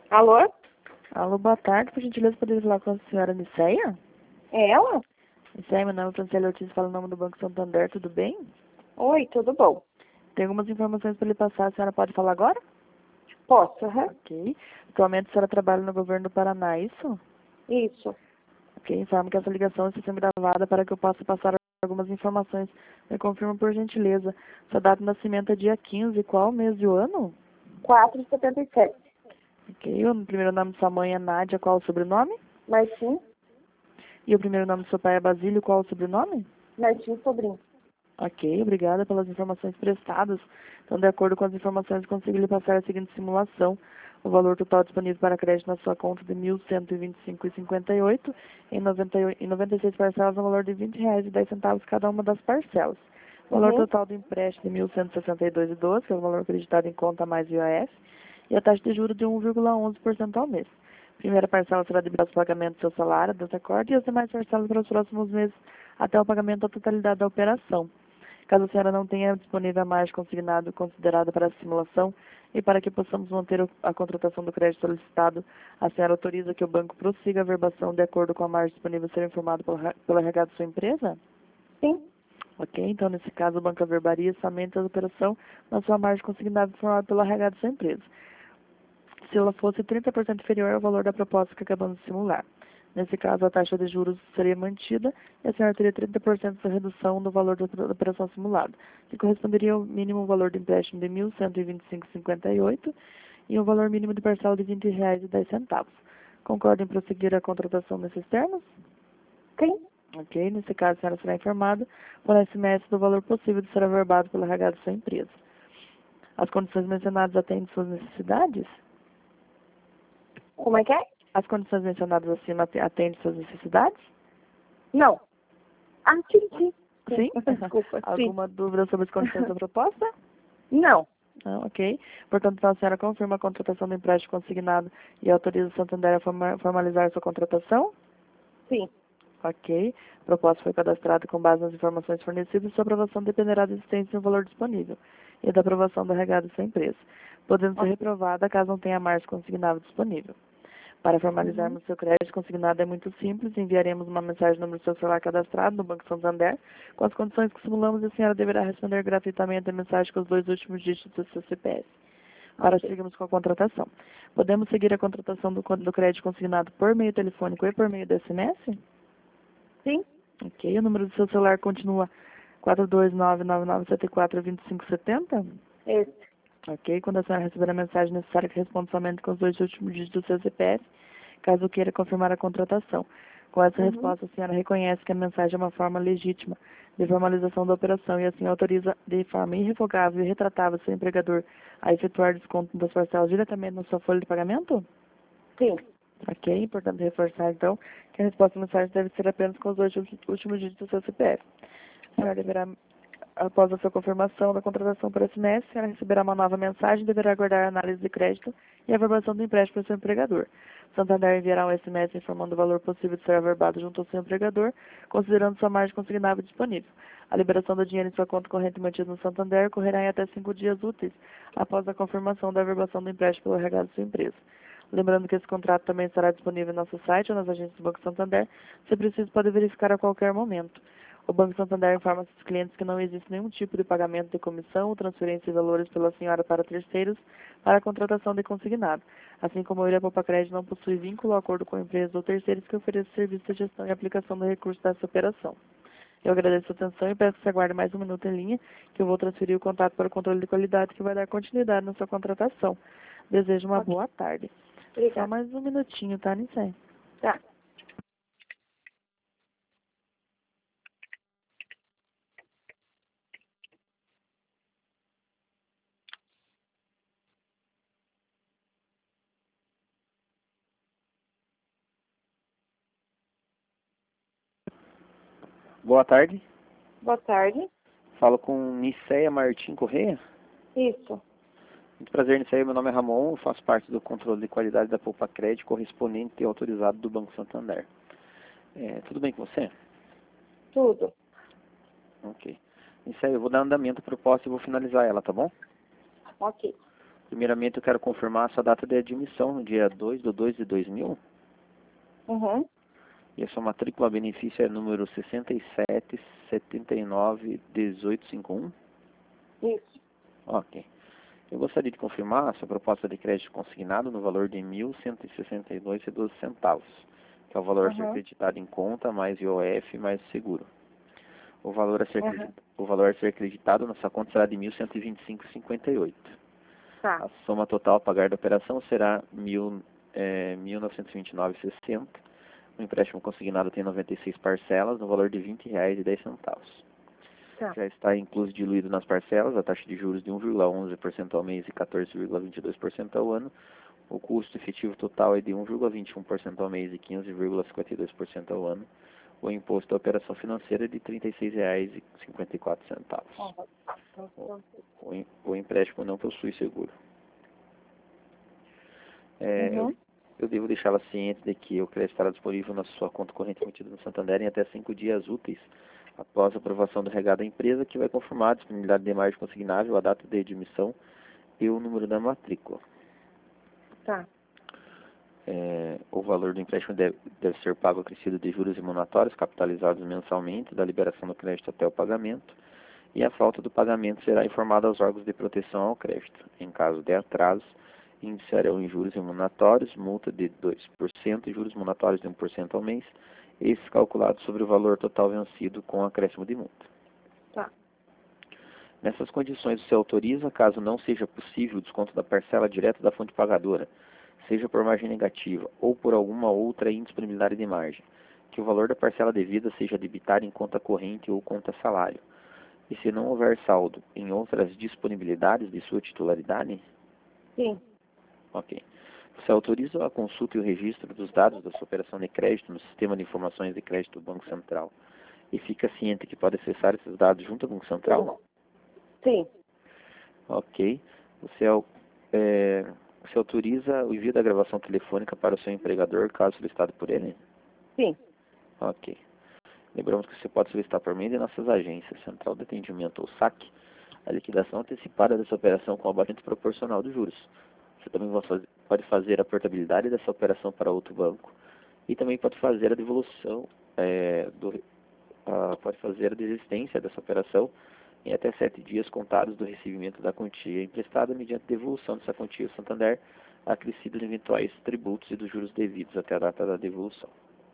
Alô? Alô, boa tarde. Por gentileza, poderia falar com a senhora Niceia? É ela? Niceia, meu nome é Franciele Ortiz, falo em nome do Banco Santander, tudo bem? Oi, tudo bom? Tem algumas informações para lhe passar, a senhora pode falar agora? Posso, aham? Ok. Atualmente a senhora trabalha no governo do Paraná, é isso? Isso. Ok, informo que essa ligação está sendo gravada para que eu possa passar algumas informações. Me confirma, por gentileza. Sua data de nascimento é dia 15, qual mês e o ano? 4,77. Ok, o primeiro nome de sua mãe é Nádia, qual o sobrenome? Martim? E o primeiro nome do seu pai é Basílio, qual o sobrenome? Martim Sobrinho. Ok, obrigada pelas informações prestadas. Então, de acordo com as informações, consigo lhe passar a seguinte simulação. O valor total disponível para crédito na sua conta de R$ 1.125,58, em 96 parcelas, no valor de R$ 20,10 cada uma das parcelas. O valor Uhum. total do empréstimo de R$ 1.162,12, que é o valor acreditado em conta mais IOF, e a taxa de juros de 1,11% ao mês. Primeira parcela será debitada ao pagamento do seu salário, desse acordo, e as demais parcelas para os próximos meses, até o pagamento da totalidade da operação. Caso a senhora não tenha disponível a margem consignada considerada para a simulação e para que possamos manter a contratação do crédito solicitado, a senhora autoriza que o banco prossiga a verbação de acordo com a margem disponível a ser informado pelo RH da sua empresa? Sim. Ok, então nesse caso o banco averbaria somente a operação na sua margem consignada informada pelo RH da sua empresa, se ela fosse 30% inferior ao valor da proposta que acabamos de simular. Nesse caso, a taxa de juros seria mantida e a senhora teria 30% de redução do valor da operação simulada, que corresponderia ao mínimo valor do empréstimo de R$ 1.125,58 e um valor mínimo de parcela de R$ 20,10. Concorda em prosseguir a contratação nesses termos? Sim. Ok, nesse caso, a senhora será informada por SMS do valor possível de ser averbado pelo RH da sua empresa. As condições mencionadas atendem suas necessidades? Como é que é? As condições mencionadas acima atendem suas necessidades? Não. Ah, sim, sim. Sim? Desculpa, sim. Alguma dúvida sobre as condições da proposta? Não. Não, ok. Portanto, então, a senhora confirma a contratação do empréstimo consignado e autoriza o Santander a formalizar sua contratação? Sim. Ok. A proposta foi cadastrada com base nas informações fornecidas e sua aprovação dependerá da existência do valor disponível e da aprovação do RH da sua empresa, podendo ser Ok. reprovada caso não tenha margem consignada disponível. Para Uhum. formalizarmos seu crédito consignado é muito simples, enviaremos uma mensagem no número do seu celular cadastrado no Banco Santander, com as condições que simulamos e a senhora deverá responder gratuitamente a mensagem com os 2 últimos dígitos do seu CPF. Para Ok. seguirmos com a contratação. Podemos seguir a contratação do crédito consignado por meio telefônico e por meio do SMS? Sim. Ok, o número do seu celular continua 42999742570? Esse. Ok, quando a senhora receber a mensagem necessária que responda somente com os 2 últimos dígitos do seu CPF, caso queira confirmar a contratação. Com essa Uhum. resposta, a senhora reconhece que a mensagem é uma forma legítima de formalização da operação e assim autoriza de forma irrevogável e retratável seu empregador a efetuar desconto das parcelas diretamente na sua folha de pagamento? Sim. Ok, importante reforçar então que a resposta à mensagem deve ser apenas com os 2 últimos dígitos do seu CPF. A senhora deverá, após a sua confirmação da contratação por SMS, a senhora receberá uma nova mensagem e deverá aguardar a análise de crédito e a averbação do empréstimo para o seu empregador. Santander enviará um SMS informando o valor possível de ser averbado junto ao seu empregador, considerando sua margem consignável disponível. A liberação do dinheiro em sua conta corrente mantida no Santander ocorrerá em até 5 dias úteis após a confirmação da averbação do empréstimo pelo RH da sua empresa. Lembrando que esse contrato também estará disponível no nosso site ou nas agências do Banco Santander. Se preciso, pode verificar a qualquer momento. O Banco Santander informa seus clientes que não existe nenhum tipo de pagamento de comissão ou transferência de valores pela senhora para terceiros para a contratação de consignado. Assim como a Ilha Poupa Crédito não possui vínculo ou acordo com empresas ou terceiros que ofereçam serviço de gestão e aplicação do recurso dessa operação. Eu agradeço a atenção e peço que você aguarde mais um minuto em linha, que eu vou transferir o contato para o controle de qualidade que vai dar continuidade na sua contratação. Desejo uma Ok. boa tarde. Só Obrigada. mais um minutinho, tá, Nissé? Tá. Boa tarde. Boa tarde. Falo com Niceia Martim Correia. Isso. Muito prazer, Niceia. Meu nome é Ramon. Eu faço parte do controle de qualidade da Poupa Crédito, correspondente e autorizado do Banco Santander. Tudo bem com você? Tudo. Ok. Niceia, eu vou dar andamento à proposta e vou finalizar ela, tá bom? Ok. Primeiramente, eu quero confirmar a sua data de admissão no dia 2/2/2000. Uhum. E a sua matrícula benefício é número 67791851. Isso. Ok. Eu gostaria de confirmar a sua proposta de crédito consignado no valor de R$ 1.162,12, que é o valor a ser Uhum. acreditado em conta, mais IOF, mais seguro. O valor a ser, Uhum. o valor a ser acreditado na sua conta será de R$ 1.125,58. Tá. A soma total a pagar da operação será R$ 1.929,60. O empréstimo consignado tem 96 parcelas, no valor de R$ 20,10. Tá. Já está incluso diluído nas parcelas a taxa de juros de 1,11% ao mês e 14,22% ao ano. O custo efetivo total é de 1,21% ao mês e 15,52% ao ano. O imposto da operação financeira é de R$ 36,54. O empréstimo não possui seguro. Uhum. Eu devo deixá-la ciente de que o crédito estará disponível na sua conta corrente emitida no Santander em até 5 dias úteis após a aprovação do regado da empresa, que vai confirmar a disponibilidade de margem consignável, a data de admissão e o número da matrícula. Tá. O valor do empréstimo deve ser pago acrescido de juros remuneratórios capitalizados mensalmente, da liberação do crédito até o pagamento, e a falta do pagamento será informada aos órgãos de proteção ao crédito. Em caso de atraso, iniciarão em juros remuneratórios, multa de 2% e juros remuneratórios de 1% ao mês, esses calculados sobre o valor total vencido com acréscimo de multa. Tá. Nessas condições, você autoriza, caso não seja possível o desconto da parcela direto da fonte pagadora, seja por margem negativa ou por alguma outra indisponibilidade de margem, que o valor da parcela devida seja debitado em conta corrente ou conta salário. E se não houver saldo em outras disponibilidades de sua titularidade? Sim. Ok. Você autoriza a consulta e o registro dos dados da sua operação de crédito no Sistema de Informações de Crédito do Banco Central e fica ciente que pode acessar esses dados junto ao Banco Central? Sim. Ok. Você autoriza o envio da gravação telefônica para o seu empregador, caso solicitado por ele? Sim. Ok. Lembramos que você pode solicitar por meio de nossas agências, Central de Atendimento ou SAC, a liquidação antecipada dessa operação com abatimento proporcional dos juros. Você também pode fazer a portabilidade dessa operação para outro banco e também pode fazer a devolução, pode fazer a desistência dessa operação em até 7 dias contados do recebimento da quantia emprestada mediante devolução dessa quantia ao Santander, acrescidos de eventuais tributos e dos juros devidos até a data da devolução.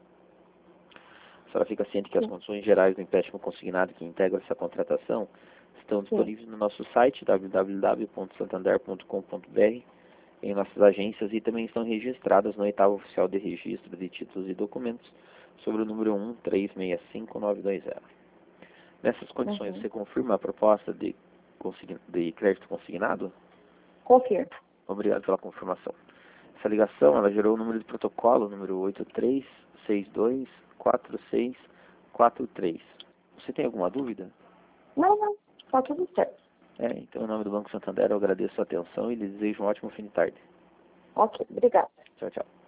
A senhora fica ciente que as condições gerais do empréstimo consignado que integram essa contratação estão disponíveis no nosso site www.santander.com.br, em nossas agências, e também estão registradas no oitavo oficial de registro de títulos e documentos sobre o número 1365920. Nessas condições, você confirma a proposta de crédito consignado? Confirmo. Obrigado pela confirmação. Essa ligação, ela gerou o número de protocolo, número 83624643. Você tem alguma dúvida? Não. Tá tudo certo. Então, em nome do Banco Santander, eu agradeço a atenção e lhe desejo um ótimo fim de tarde. Ok. Obrigada. Tchau, tchau.